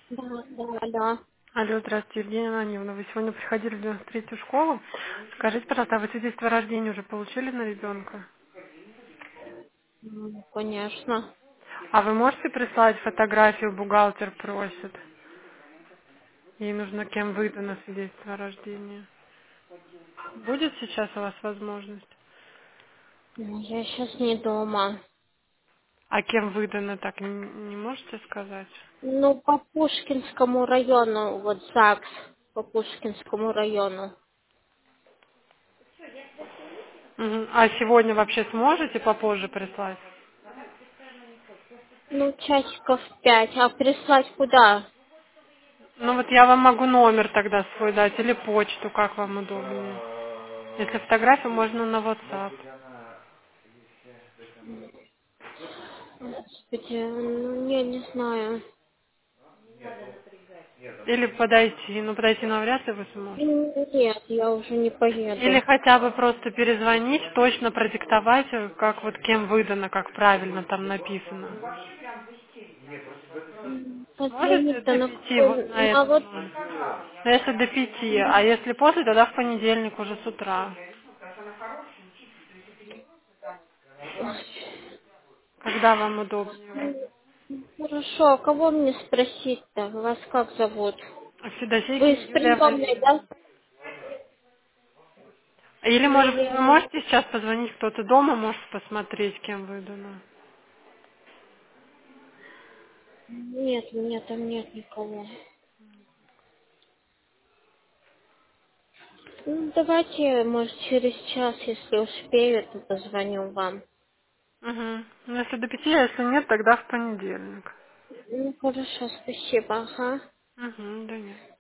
Да, да, да. Алло, здравствуйте, Евгения Ананьевна. Вы сегодня приходили в 93-ю школу. Скажите, пожалуйста, а вы свидетельство о рождении уже получили на ребенка? Конечно. А вы можете прислать фотографию, бухгалтер просит? Ей нужно кем выдано свидетельство о рождении. Будет сейчас у вас возможность? Я сейчас не дома. А кем выдано, так не можете сказать? Ну, по Пушкинскому району, вот ЗАГС, по Пушкинскому району. Мгм. А сегодня вообще сможете попозже прислать? Ну, часиков 5. А прислать куда? Ну вот я вам могу номер тогда свой дать или почту, как вам удобнее. Если фотографию, можно на WhatsApp. Господи, ну, я не знаю. Или подойти. Ну подойти навряд ли вы сможете. Нет, я уже не Или поеду. хотя бы просто перезвонить, точно продиктовать, как вот кем выдано, как правильно там написано. Сможете Позвонить-то до на 5 вот какой... на На этот вот... номер? Ну, если до 5, а если после, тогда в понедельник уже с утра. Когда вам удобнее? Хорошо, а кого мне спросить-то? Вас как зовут? Вы Федосейкина из Юлия приемной, да? Владимировна. Или, может быть, вы Юлия. можете сейчас позвонить, кто-то дома может посмотреть, кем выдано? Нет, у меня там нет никого. Ну, давайте, может, через час, если успею, то позвоню вам. Угу. Ну, если до 5, а если нет, тогда в понедельник. Ну, хорошо, спасибо, ага. Угу, да нет.